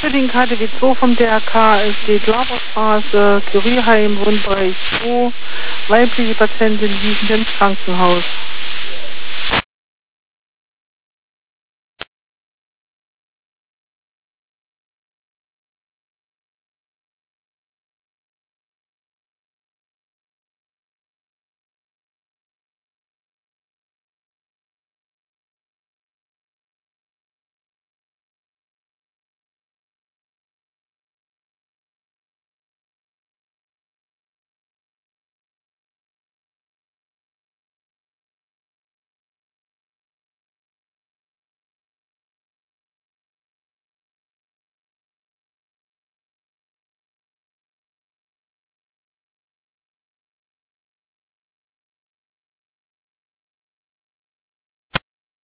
für den KTW 2 vom DRK. Es steht Laberstraße, Curieheim, Wohnbereich 2. Weibliche Patientin liegend im Krankenhaus.